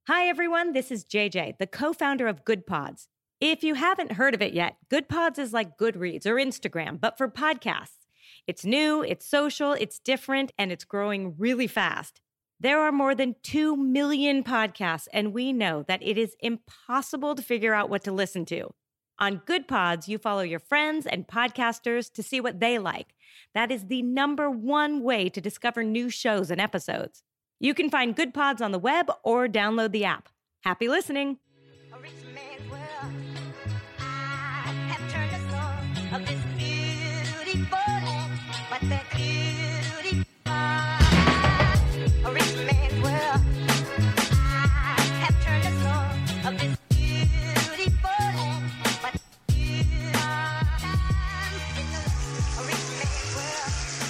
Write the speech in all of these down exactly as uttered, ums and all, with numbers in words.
Hi, everyone. This is J J, the co-founder of Good Pods. If you haven't heard of it yet, Good Pods is like Goodreads or Instagram, but for podcasts. It's new, it's social, it's different, and it's growing really fast. There are more than two million podcasts, and we know that it is impossible to figure out what to listen to. On Good Pods, you follow your friends and podcasters to see what they like. That is the number one way to discover new shows and episodes. You can find Good Pods on the web or download the app. Happy listening. A rich man's world. I have turned the soul of this beautiful land, but the beauty a rich man's world. I have turned the soul of this beautiful land, but a rich man's world.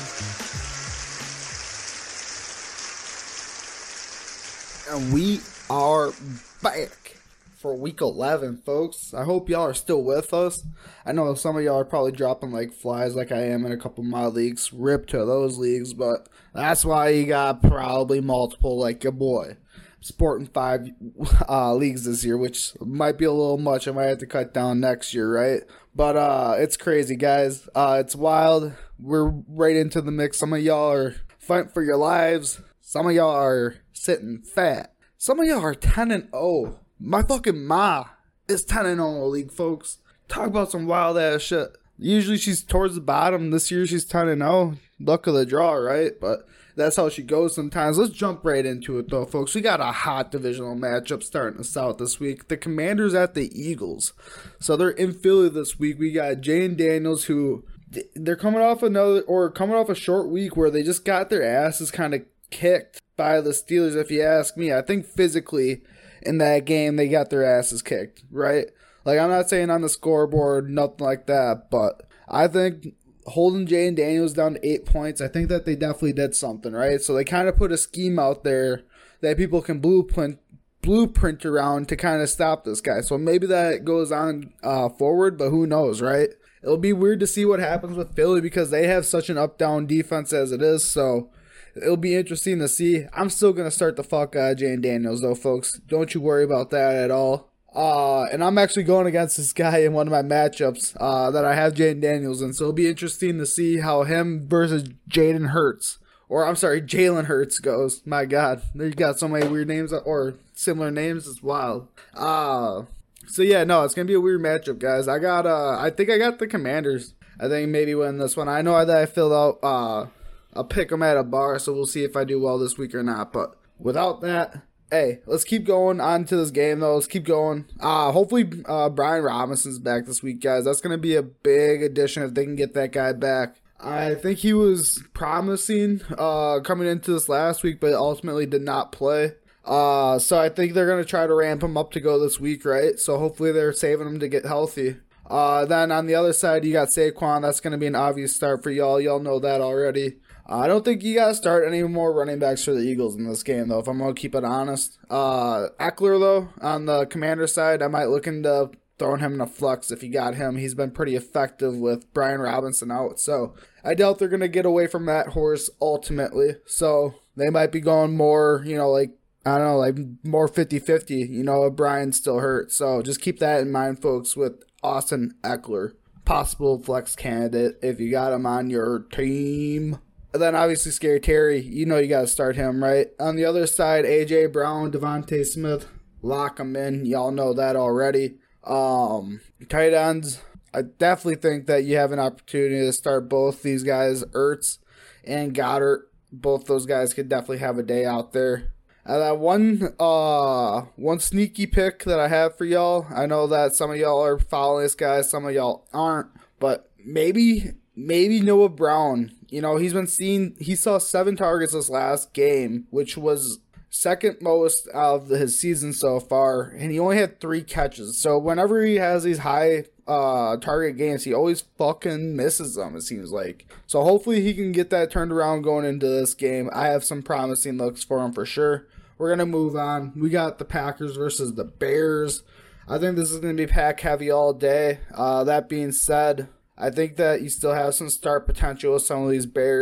And we are back for week eleven, folks. I hope y'all are still with us. I know some of y'all are probably dropping like flies like I am in a couple of my leagues. Rip to those leagues, but that's why you got probably multiple like your boy. Sporting five uh, leagues this year, which might be a little much. I might have to cut down next year, right? But uh, it's crazy, guys. Uh, it's wild. We're right into the mix. Some of y'all are fighting for your lives. Some of y'all are sitting fat. Some of y'all are ten and oh. My fucking ma is ten and oh in the league, folks. Talk about some wild ass shit. Usually she's towards the bottom. This year she's ten and oh. Luck of the draw, right? But that's how she goes sometimes. Let's jump right into it, though, folks. We got a hot divisional matchup starting us out this week. The Commanders at the Eagles. So they're in Philly this week. We got Jayden Daniels, who they're coming off another, or coming off a short week where they just got their asses kind of kicked by the Steelers, if you ask me. I think physically in that game they got their asses kicked, right? Like, I'm not saying on the scoreboard, nothing like that, but I think holding Jayden Daniels down to eight points, I think that they definitely did something, right? So they kind of put a scheme out there that people can blueprint blueprint around to kind of stop this guy. So maybe that goes on uh, forward, but who knows, right? It'll be weird to see what happens with Philly because they have such an up-down defense as it is, so it'll be interesting to see. I'm still going to start the fuck out of Jayden Daniels, though, folks. Don't you worry about that at all. Uh, and I'm actually going against this guy in one of my matchups uh, that I have Jayden Daniels in. So it'll be interesting to see how him versus Jaden Hurts, or I'm sorry, Jalen Hurts goes. My God, you got so many weird names or similar names. It's wild. Uh, so yeah, no, it's going to be a weird matchup, guys. I got, uh, I think I got the Commanders. I think maybe win this one. I know that I filled out, uh, I'll pick them at a bar, so we'll see if I do well this week or not. But without that, hey, let's keep going on to this game, though. Let's keep going. Uh, hopefully, uh, Brian Robinson's back this week, guys. That's going to be a big addition if they can get that guy back. I think he was promising uh, coming into this last week, but ultimately did not play. Uh, so I think they're going to try to ramp him up to go this week, right? So hopefully they're saving him to get healthy. Uh, then on the other side, you got Saquon. That's going to be an obvious start for y'all. Y'all know that already. I don't think you got to start any more running backs for the Eagles in this game, though, if I'm going to keep it honest. Uh, Eckler, though, on the Commander side, I might look into throwing him in a flex if you got him. He's been pretty effective with Brian Robinson out, so I doubt they're going to get away from that horse ultimately. So they might be going more, you know, like, I don't know, like more fifty-fifty, you know, if Brian's still hurt. So just keep that in mind, folks, with Austin Eckler. Possible flex candidate if you got him on your team. And then obviously Scary Terry, you know you got to start him, right? On the other side, A J Brown, Devontae Smith, lock them in. Y'all know that already. Um, tight ends, I definitely think that you have an opportunity to start both these guys, Ertz and Goddard. Both those guys could definitely have a day out there. And that one, uh, one sneaky pick that I have for y'all. I know that some of y'all are following this guy, some of y'all aren't, but maybe, maybe Noah Brown. You know, he's been seeing, he saw seven targets this last game, which was second most of his season so far, and he only had three catches. So whenever he has these high uh, target games, he always fucking misses them, it seems like. So hopefully he can get that turned around going into this game. I have some promising looks for him for sure. We're going to move on. We got the Packers versus the Bears. I think this is going to be pack heavy all day. Uh, that being said, I think that you still have some start potential with some of these Bears.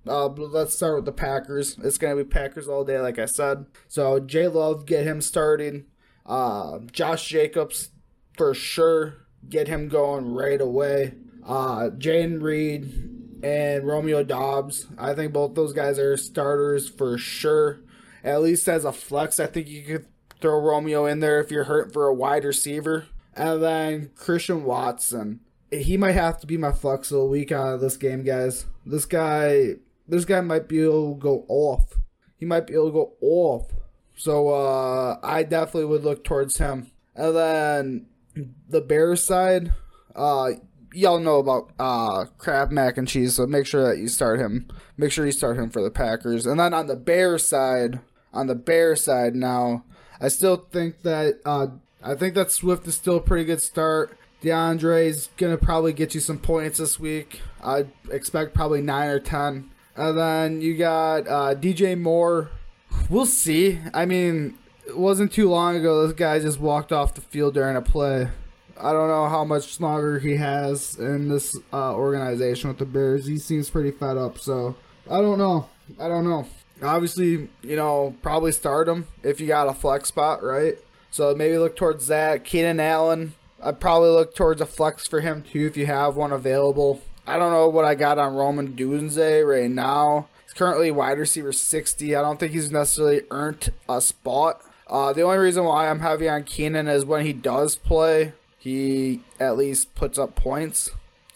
Uh, but let's start with the Packers. It's going to be Packers all day, like I said. So, J Love, get him started. Uh, Josh Jacobs, for sure, get him going right away. Uh, Jayden Reed and Romeo Dobbs. I think both those guys are starters for sure. At least as a flex, I think you could throw Romeo in there if you're hurt for a wide receiver. And then Christian Watson. He might have to be my flex of the week out of this game, guys. This guy... This guy might be able to go off. He might be able to go off. So, uh, I definitely would look towards him. And then, the Bears side, uh, y'all know about uh, Kraft mac and cheese, so make sure that you start him. Make sure you start him for the Packers. And then on the Bears side, on the Bears side now, I still think that, uh, I think that Swift is still a pretty good start. DeAndre's going to probably get you some points this week. I expect probably nine or ten. And then you got uh, D J Moore. We'll see. I mean, it wasn't too long ago this guy just walked off the field during a play. I don't know how much longer he has in this uh, organization with the Bears. He seems pretty fed up, so I don't know. I don't know. Obviously, you know, probably start him if you got a flex spot, right? So maybe look towards that. Keenan Allen, I'd probably look towards a flex for him too if you have one available. I don't know what I got on Roman Dunze right now. He's currently wide receiver sixty. I don't think he's necessarily earned a spot. Uh, the only reason why I'm heavy on Keenan is when he does play, he at least puts up points.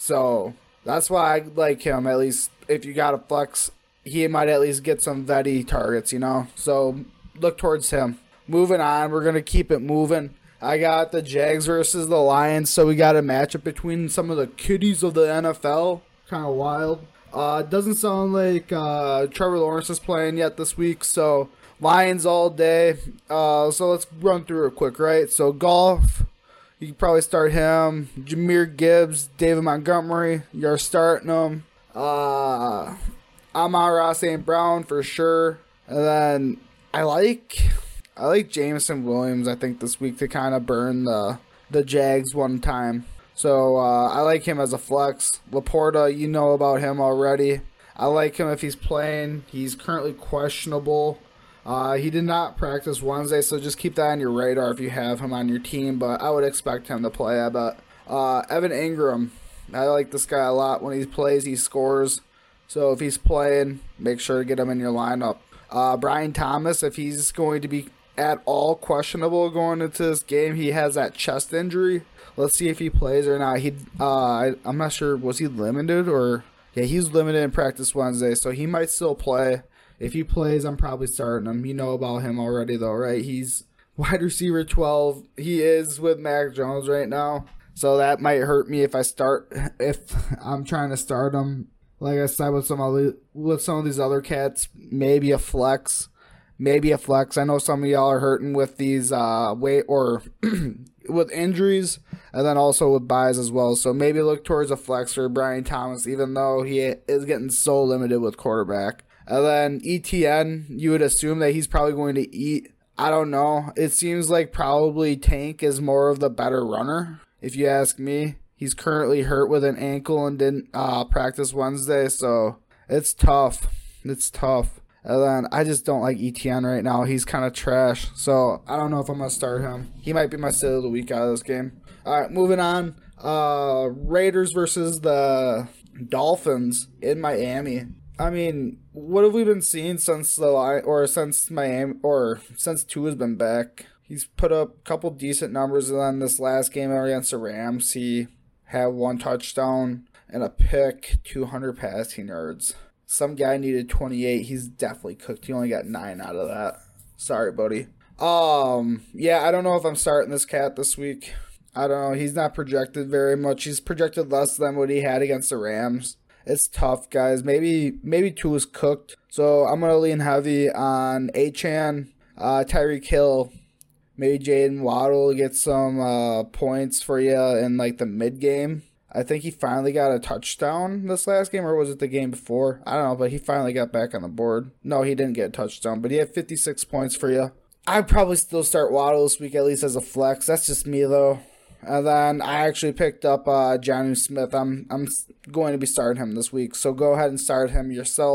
So that's why I like him. At least if you got a flex, he might at least get some Vetty targets, you know. So look towards him. Moving on, we're going to keep it moving. I got the Jags versus the Lions, so we got a matchup between some of the kiddies of the N F L. Kind of wild. Uh, doesn't sound like uh, Trevor Lawrence is playing yet this week, so Lions all day. Uh, so let's run through it quick, right? So Goff, you can probably start him. Jahmyr Gibbs, David Montgomery, you're starting them. Uh, Amon-Ra Saint Brown for sure. And then I like... I like Jameson Williams, I think, this week to kind of burn the the Jags one time. So uh, I like him as a flex. Laporta, you know about him already. I like him if he's playing. He's currently questionable. Uh, he did not practice Wednesday, so just keep that on your radar if you have him on your team. But I would expect him to play, I bet. Uh, Evan Ingram, I like this guy a lot. When he plays, he scores. So if he's playing, make sure to get him in your lineup. Uh, Brian Thomas, if he's going to be at all questionable going into this game, he has that chest injury. Let's see if he plays or not. He, uh, I, I'm not sure. Was he limited or? Yeah, he's limited in practice Wednesday, so he might still play. If he plays, I'm probably starting him. You know about him already, though, right? He's wide receiver twelve. He is with Mac Jones right now, so that might hurt me if I start. If I'm trying to start him, like I said, with some other, with some of these other cats, maybe a flex. Maybe a flex. I know some of y'all are hurting with these uh weight or with injuries, and then also with buys as well. So maybe look towards a flex for Brian Thomas, even though he is getting so limited with quarterback. And then E T N, you would assume that he's probably going to eat. I don't know. It seems like probably Tank is more of the better runner, if you ask me. He's currently hurt with an ankle and didn't uh, practice Wednesday, so it's tough. It's tough. And then I just don't like E T N right now. He's kind of trash. So I don't know if I'm going to start him. He might be my sit of the week out of this game. All right, moving on. Uh, Raiders versus the Dolphins in Miami. I mean, what have we been seeing since the line or since Miami or since Tua has been back? He's put up a couple decent numbers, and then this last game against the Rams, he had one touchdown and a pick, two hundred passing yards. Some guy needed twenty-eight. He's definitely cooked. He only got nine out of that. Sorry, buddy. Um, yeah, I don't know if I'm starting this cat this week. I don't know. He's not projected very much. He's projected less than what he had against the Rams. It's tough, guys. Maybe maybe two is cooked. So I'm going to lean heavy on Achane, uh, Tyreek Hill. Maybe Jaden Waddle get some uh, points for you in like the mid game. I think he finally got a touchdown this last game, or was it the game before? I don't know, but he finally got back on the board. No, he didn't get a touchdown, but he had fifty-six points for you. I'd probably still start Waddle this week, at least as a flex. That's just me, though. And then I actually picked up uh, Jonnu Smith. I'm I'm going to be starting him this week, so go ahead and start him yourself.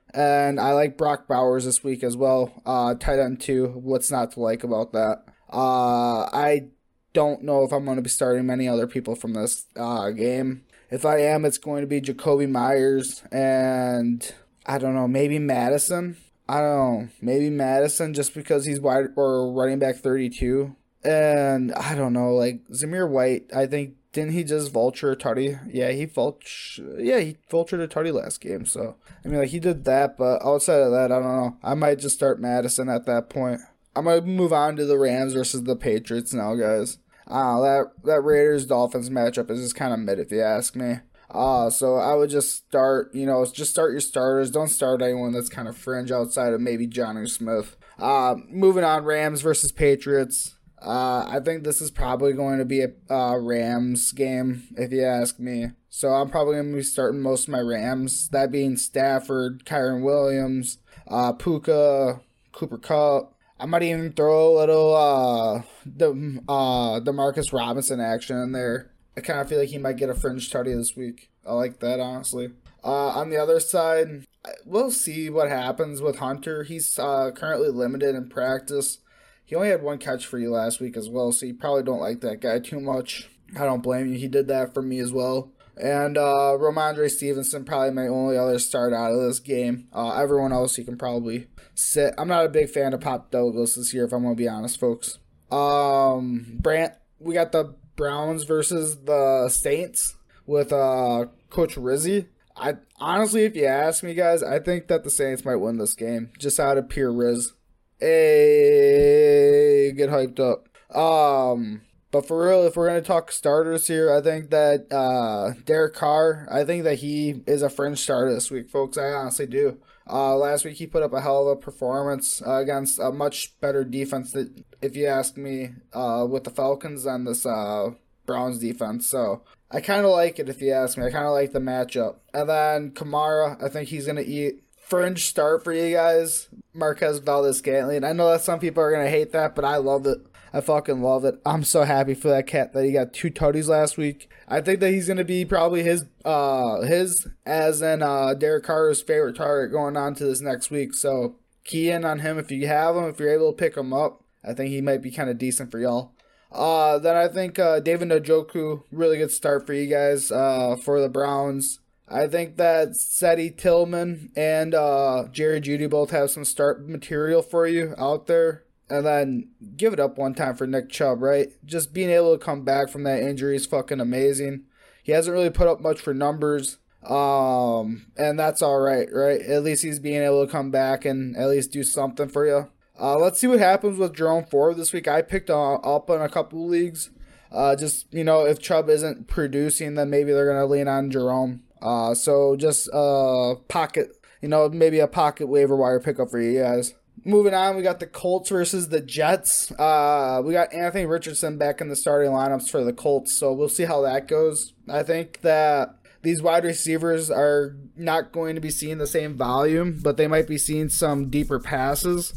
And I like Brock Bowers this week as well. Uh, tight end two. What's not to like about that? Uh, I don't know if I'm going to be starting many other people from this uh, game. If I am, it's going to be Jacoby Myers and I don't know, maybe Madison. I don't know, maybe Madison just because he's wide or running back thirty-two. And I don't know, like Zamir White, I think, didn't he just vulture a tutty? Yeah, he vulture, yeah, he vultured a tutty last game. So, I mean, like he did that, but outside of that, I don't know. I might just start Madison at that point. I'm going to move on to the Rams versus the Patriots now, guys. Uh, that, that Raiders-Dolphins matchup is just kind of mid if you ask me. Uh, so I would just start, you know, just start your starters. Don't start anyone that's kind of fringe outside of maybe Jonnu Smith. Uh, moving on, Rams versus Patriots. Uh, I think this is probably going to be a uh, Rams game, if you ask me. So I'm probably going to be starting most of my Rams. That being Stafford, Kyren Williams, uh, Puka, Cooper Kupp. I might even throw a little uh, the uh, DeMarcus Robinson action in there. I kind of feel like he might get a fringe tutty this week. I like that, honestly. Uh, on the other side, we'll see what happens with Hunter. He's uh, currently limited in practice. He only had one catch for you last week as well, so you probably don't like that guy too much. I don't blame you. He did that for me as well. And uh, Ramondre Stevenson, probably my only other start out of this game. Uh, everyone else you can probably sit. I'm not a big fan of Pop Douglas this year, if I'm going to be honest, folks. Um, Brant, we got the Browns versus the Saints with uh, Coach Rizzi. I honestly, if you ask me, guys, I think that the Saints might win this game, just out of pure Riz. Hey, get hyped up. Um... But for real, if we're going to talk starters here, I think that uh, Derek Carr, I think that he is a fringe starter this week, folks. I honestly do. Uh, last week, he put up a hell of a performance uh, against a much better defense, that, if you ask me, uh, with the Falcons and this uh, Browns defense. So I kind of like it, if you ask me. I kind of like the matchup. And then Kamara, I think he's going to eat. Fringe start for you guys, Marquez Valdes-Scantling. I know that some people are going to hate that, but I love it. I fucking love it. I'm so happy for that cat that he got two tutties last week. I think that he's going to be probably his, uh, his as in uh, Derek Carr's favorite target going on to this next week. So key in on him if you have him, if you're able to pick him up. I think he might be kind of decent for y'all. Uh, then I think uh, David Njoku, really good start for you guys uh, for the Browns. I think that Seti Tillman and uh, Jerry Jeudy both have some start material for you out there. And then give it up one time for Nick Chubb, right? Just being able to come back from that injury is fucking amazing. He hasn't really put up much for numbers, um, and that's all right, right? At least he's being able to come back and at least do something for you. Uh, let's see what happens with Jerome Ford this week. I picked uh, up in a couple of leagues. Uh, just, you know, if Chubb isn't producing, then maybe they're going to lean on Jerome. Uh, so just uh, pocket, you know, maybe a pocket waiver wire pickup for you guys. Moving on, we got the Colts versus the Jets. Uh, we got Anthony Richardson back in the starting lineups for the Colts, so we'll see how that goes. I think that these wide receivers are not going to be seeing the same volume, but they might be seeing some deeper passes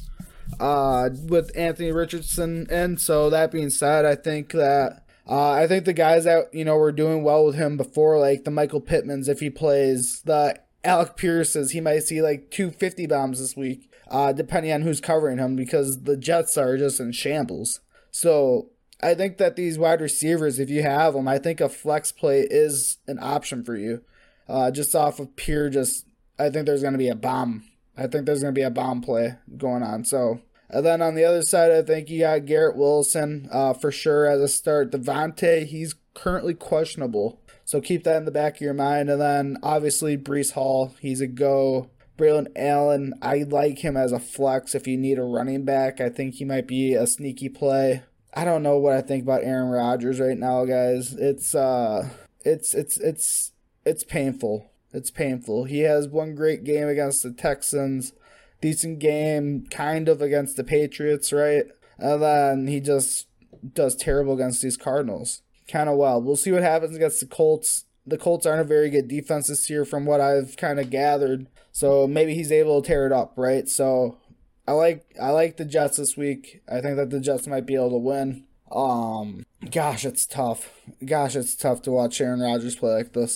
uh, with Anthony Richardson. And so that being said, I think that uh, I think the guys that, you know, were doing well with him before, like the Michael Pittmans, if he plays, the Alec Pierces, he might see like two fifty bombs this week. Uh, depending on who's covering him, because the Jets are just in shambles. So I think that these wide receivers, if you have them, I think a flex play is an option for you. Uh, just off of pure, just I think there's going to be a bomb. I think there's going to be a bomb play going on. So, and then on the other side, I think you got Garrett Wilson uh, for sure as a start. Devontae, he's currently questionable, so keep that in the back of your mind. And then obviously Breece Hall, he's a go. Braylon Allen, I like him as a flex if you need a running back. I think he might be a sneaky play. I don't know what I think about Aaron Rodgers right now, guys. It's uh it's it's it's it's painful. It's painful. He has one great game against the Texans, decent game kind of against the Patriots, right? And then he just does terrible against these Cardinals. Kind of wild. We'll see what happens against the Colts. The Colts aren't a very good defense this year from what I've kind of gathered. So maybe he's able to tear it up, right? So I like I like the Jets this week. I think that the Jets might be able to win. Um, gosh, it's tough. Gosh, it's tough to watch Aaron Rodgers play like this.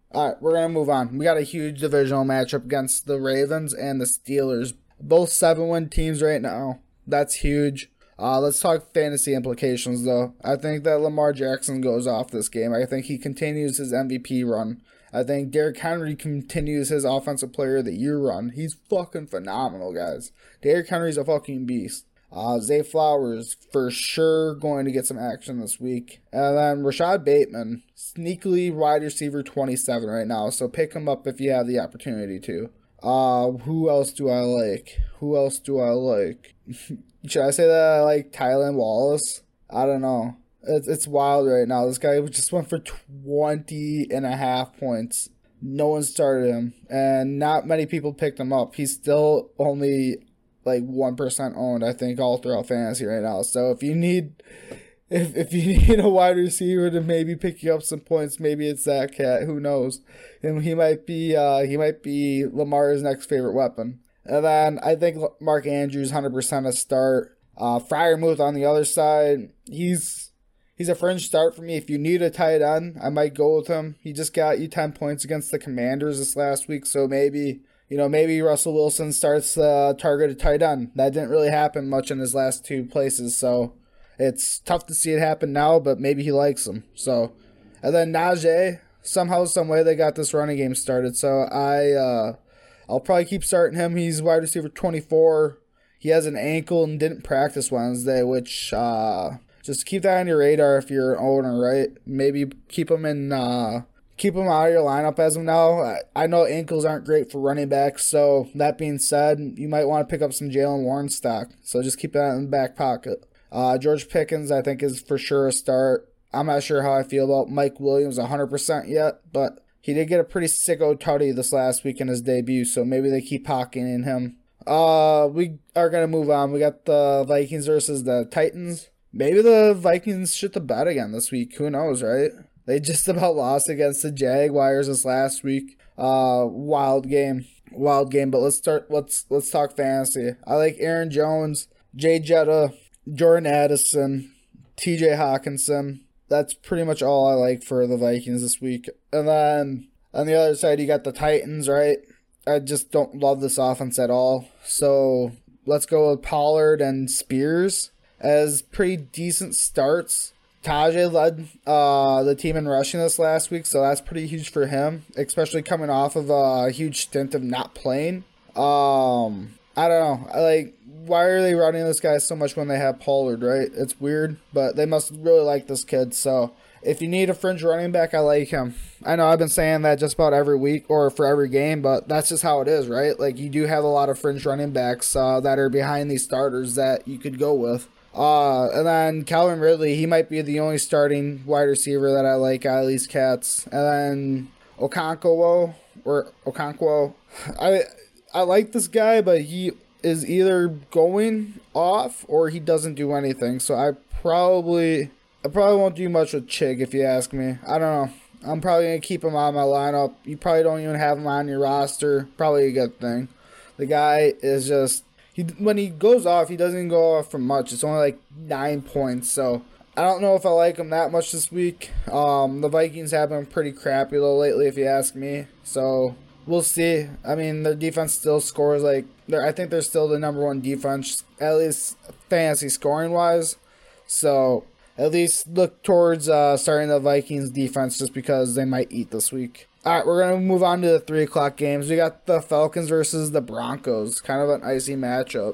All right, we're going to move on. We got a huge divisional matchup against the Ravens and the Steelers. Both seven-win teams right now. That's huge. Uh, let's talk fantasy implications, though. I think that Lamar Jackson goes off this game. I think he continues his M V P run. I think Derrick Henry continues his Offensive Player of the Year run. He's fucking phenomenal, guys. Derrick Henry's a fucking beast. Uh, Zay Flowers for sure going to get some action this week. And then Rashad Bateman, sneakily wide receiver twenty-seven right now. So pick him up if you have the opportunity to. Uh, who else do I like? Who else do I like? Should I say that I like Tylan Wallace? I don't know. It's, it's wild right now. This guy just went for twenty and a half points. No one started him. And not many people picked him up. He's still only like one percent owned, I think, all throughout fantasy right now. So if you need if if you need a wide receiver to maybe pick you up some points, maybe it's that cat. Who knows? And he might be uh, he might be Lamar's next favorite weapon. And then I think Mark Andrews, one hundred percent a start. Uh, Freiermuth on the other side, he's he's a fringe start for me. If you need a tight end, I might go with him. He just got you ten points against the Commanders this last week, so maybe, you know, maybe Russell Wilson starts uh, targeted tight end. That didn't really happen much in his last two places, so it's tough to see it happen now, but maybe he likes him. So, and then Najee, somehow, some way they got this running game started, so I... Uh, I'll probably keep starting him. He's wide receiver twenty-four. He has an ankle and didn't practice Wednesday, which uh, just keep that on your radar if you're an owner, right? Maybe keep him in, uh, keep him out of your lineup as of now. I, I know ankles aren't great for running backs, so that being said, you might want to pick up some Jalen Warren stock. So just keep that in the back pocket. Uh, George Pickens, I think, is for sure a start. I'm not sure how I feel about Mike Williams one hundred percent yet, but he did get a pretty sicko tutty this last week in his debut, so maybe they keep pocketing him. Uh, we are going to move on. We got the Vikings versus the Titans. Maybe the Vikings shit the bed again this week. Who knows, right? They just about lost against the Jaguars this last week. Uh, wild game. Wild game, but let's start, let's, let's talk fantasy. I like Aaron Jones, Jay Jetta, Jordan Addison, T J Hawkinson. That's pretty much all I like for the Vikings this week. And then on the other side, you got the Titans, right? I just don't love this offense at all. So let's go with Pollard and Spears as pretty decent starts. Tajay led uh, the team in rushing this last week, so that's pretty huge for him, especially coming off of a huge stint of not playing. Um, I don't know. I like... Why are they running this guy so much when they have Pollard, right? It's weird, but they must really like this kid. So if you need a fringe running back, I like him. I know I've been saying that just about every week or for every game, but that's just how it is, right? Like, you do have a lot of fringe running backs uh, that are behind these starters that you could go with. Uh, and then Calvin Ridley, he might be the only starting wide receiver that I like out of these cats. And then Okonkwo, or Okonkwo, I I like this guy, but he is either going off or he doesn't do anything. So I probably I probably won't do much with Chig if you ask me. I don't know. I'm probably going to keep him on my lineup. You probably don't even have him on your roster. Probably a good thing. The guy is just, he when he goes off, he doesn't go off for much. It's only like nine points. So I don't know if I like him that much this week. Um, the Vikings have been pretty crappy though lately if you ask me. So we'll see. I mean, their defense still scores like, I think they're still the number one defense, at least fantasy scoring wise. So at least look towards uh, starting the Vikings defense just because they might eat this week. All right, we're going to move on to the three o'clock games. We got the Falcons versus the Broncos. Kind of an icy matchup.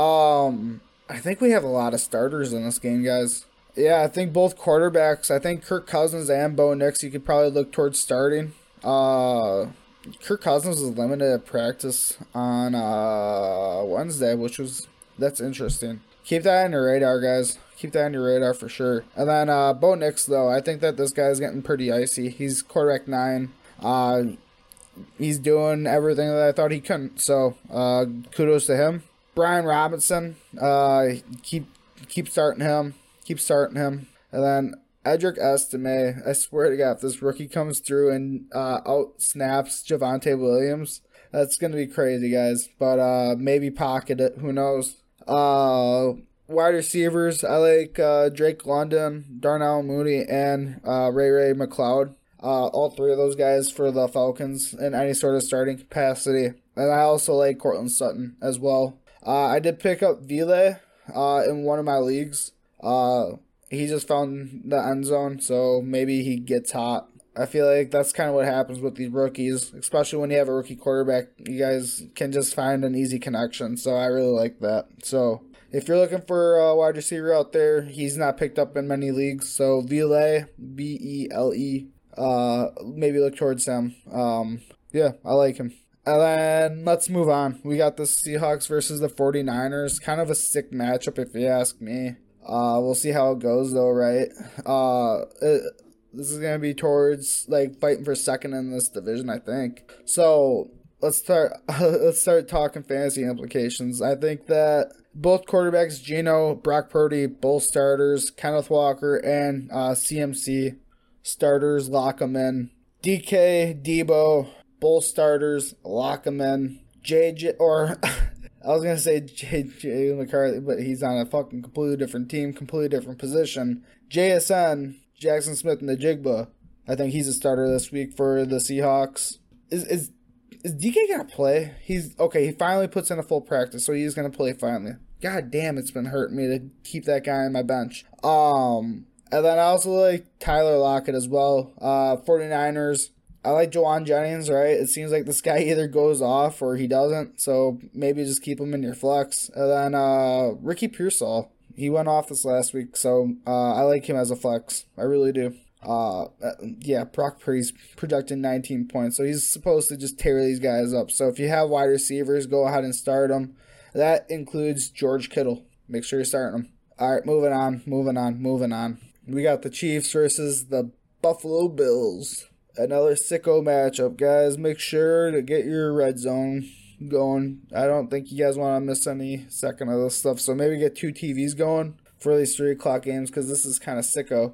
Um, I think we have a lot of starters in this game, guys. Yeah, I think both quarterbacks, I think Kirk Cousins and Bo Nix, you could probably look towards starting. Uh... Kirk Cousins was limited at practice on uh, Wednesday, which was, that's interesting. Keep that on your radar, guys. Keep that on your radar for sure. And then uh, Bo Nix, though, I think that this guy's getting pretty icy. He's quarterback nine. Uh, he's doing everything that I thought he couldn't, so uh, kudos to him. Brian Robinson, uh, keep keep starting him. Keep starting him. And then Edric Estime, I swear to God, if this rookie comes through and uh, out snaps Javonte Williams, that's going to be crazy, guys. But uh, maybe pocket it. Who knows? Uh, wide receivers, I like uh, Drake London, Darnell Mooney, and uh, Ray Ray McLeod. Uh, all three of those guys for the Falcons in any sort of starting capacity. And I also like Cortland Sutton as well. Uh, I did pick up Vile uh, in one of my leagues. Uh, he just found the end zone, so maybe he gets hot. I feel like that's kind of what happens with these rookies, especially when you have a rookie quarterback. You guys can just find an easy connection, so I really like that. So if you're looking for a wide receiver out there, he's not picked up in many leagues. So Vile, B E L E, uh, maybe look towards him. Um, yeah, I like him. And then let's move on. We got the Seahawks versus the 49ers. Kind of a sick matchup if you ask me. Uh, we'll see how it goes though, right? Uh, it, This is going to be towards, like, fighting for second in this division, I think. So, let's start let's start talking fantasy implications. I think that both quarterbacks, Geno, Brock Purdy, both starters, Kenneth Walker, and uh, C M C, starters, lock them in. D K, Debo, both starters, lock them in. J J, or... I was going to say J J McCarthy, but he's on a fucking completely different team, completely different position. J S N... Jackson Smith and the Jigba. I think he's a starter this week for the Seahawks. Is is is D K gonna play? He's okay. He finally puts in a full practice, so he's gonna play finally. God damn, it's been hurting me to keep that guy on my bench. Um, and then I also like Tyler Lockett as well. Uh, 49ers. I like Jawan Jennings. Right, it seems like this guy either goes off or he doesn't. So maybe just keep him in your flex. And then uh, Ricky Pearsall. He went off this last week, so uh, I like him as a flex. I really do. Uh, yeah, Brock Purdy's projected nineteen points, so he's supposed to just tear these guys up. So if you have wide receivers, go ahead and start them. That includes George Kittle. Make sure you're starting him. All right, moving on, moving on, moving on. We got the Chiefs versus the Buffalo Bills. Another sicko matchup, guys. Make sure to get your red zone going. I don't think you guys want to miss any second of this stuff, so maybe get two T Vs going for these three o'clock games, because this is kind of sicko.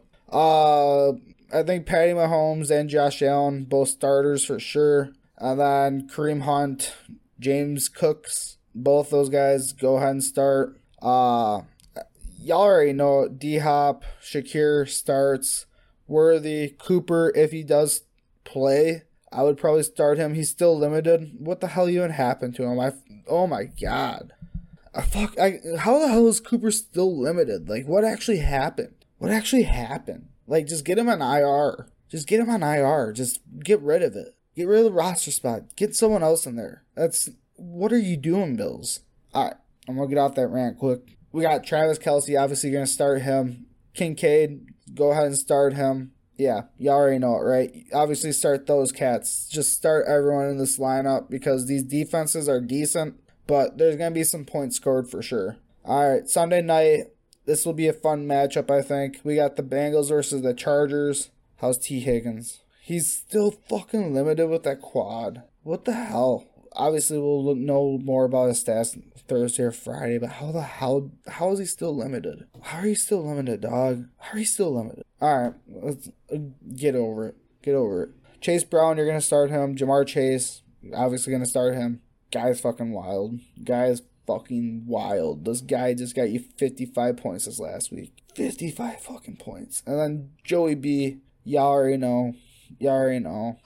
Uh, I think Patty Mahomes and Josh Allen, both starters for sure. And then Kareem Hunt, James Cooks, both those guys, go ahead and start. Uh, y'all already know D-Hop, Shakir starts. Worthy, Cooper, if he does play, I would probably start him. He's still limited. What the hell even happened to him? I, oh my god. I fuck, I, how the hell is Cooper still limited? Like, what actually happened? What actually happened? Like, just get him on I R. Just get him on I R. Just get rid of it. Get rid of the roster spot. Get someone else in there. That's, what are you doing, Bills? Alright, I'm gonna get off that rant quick. We got Travis Kelce, obviously gonna start him. Kincaid, go ahead and start him. Yeah, you already know it, right? Obviously start those cats. Just start everyone in this lineup because these defenses are decent, but there's going to be some points scored for sure. All right, Sunday night, this will be a fun matchup, I think. We got the Bengals versus the Chargers. How's T. Higgins? He's still fucking limited with that quad. What the hell? Obviously, we'll know more about his stats Thursday or Friday, but how the hell, how is he still limited? How are you still limited, dog? How are you still limited? All right, let's uh, get over it. Get over it. Chase Brown, you're going to start him. Jamar Chase, obviously going to start him. Guy's fucking wild. Guy's fucking wild. This guy just got you fifty-five points this last week. fifty-five fucking points. And then Joey B, y'all already know. Y'all already know.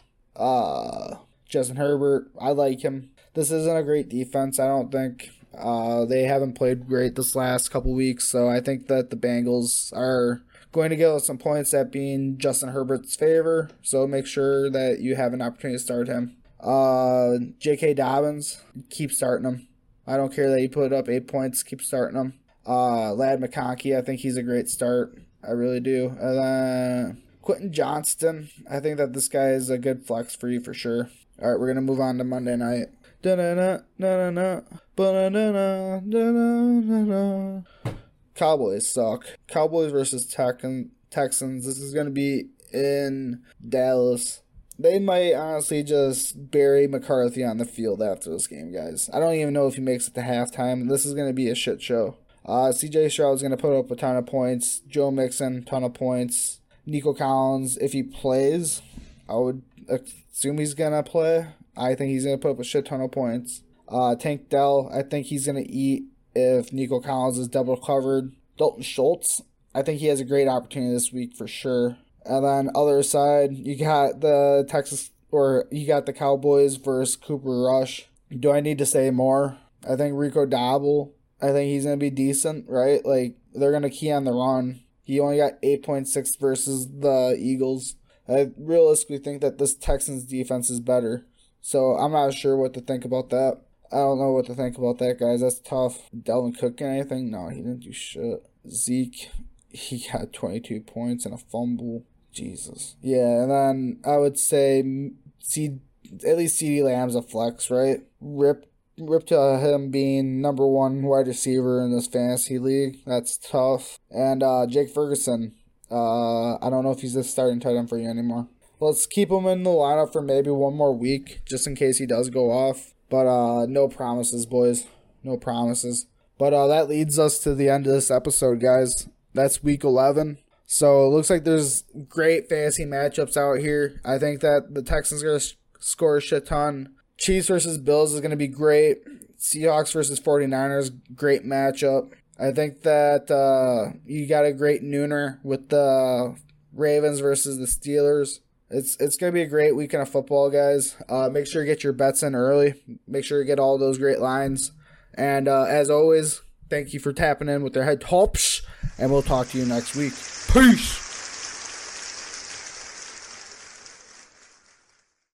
Uh... Justin Herbert, I like him. This isn't a great defense, I don't think. Uh, they haven't played great this last couple weeks, so I think that the Bengals are going to give us some points, that being Justin Herbert's favor. So make sure that you have an opportunity to start him. Uh, J K. Dobbins, keep starting him. I don't care that he put up eight points, keep starting him. Uh, Lad McConkey, I think he's a great start. I really do. And then Quentin Johnston, I think that this guy is a good flex for you for sure. All right, we're going to move on to Monday night. Cowboys suck. Cowboys versus Texans. This is going to be in Dallas. They might honestly just bury McCarthy on the field after this game, guys. I don't even know if he makes it to halftime. This is going to be a shit show. Uh, C J Stroud's going to put up a ton of points. Joe Mixon, ton of points. Nico Collins, if he plays, I would assume he's going to play. I think he's going to put up a shit ton of points. Uh, Tank Dell, I think he's going to eat if Nico Collins is double covered. Dalton Schultz, I think he has a great opportunity this week for sure. And then other side, you got the Texas, or you got the Cowboys versus Cooper Rush. Do I need to say more? I think Rico Dowdle, I think he's going to be decent, right? Like, they're going to key on the run. He only got eight point six versus the Eagles. I realistically think that this Texans defense is better. So I'm not sure what to think about that. I don't know what to think about that, guys. That's tough. Delvin Cook anything? No, he didn't do shit. Zeke, he got twenty-two points and a fumble. Jesus. Yeah, and then I would say C, at least CeeDee Lamb's a flex, right? Rip Rip to him being number one wide receiver in this fantasy league. That's tough. And uh, Jake Ferguson. Uh, I don't know if he's the starting tight end for you anymore. Let's keep him in the lineup for maybe one more week, just in case he does go off. But uh, no promises, boys. No promises. But uh, that leads us to the end of this episode, guys. That's week eleven. So it looks like there's great fantasy matchups out here. I think that the Texans are going to sh- score a shit ton. Chiefs versus Bills is going to be great. Seahawks versus 49ers, great matchup. I think that uh, you got a great nooner with the Ravens versus the Steelers. It's it's going to be a great weekend of football, guys. Uh, make sure you get your bets in early. Make sure you get all those great lines. And uh, as always, thank you for tapping in with their head tops. And we'll talk to you next week. Peace.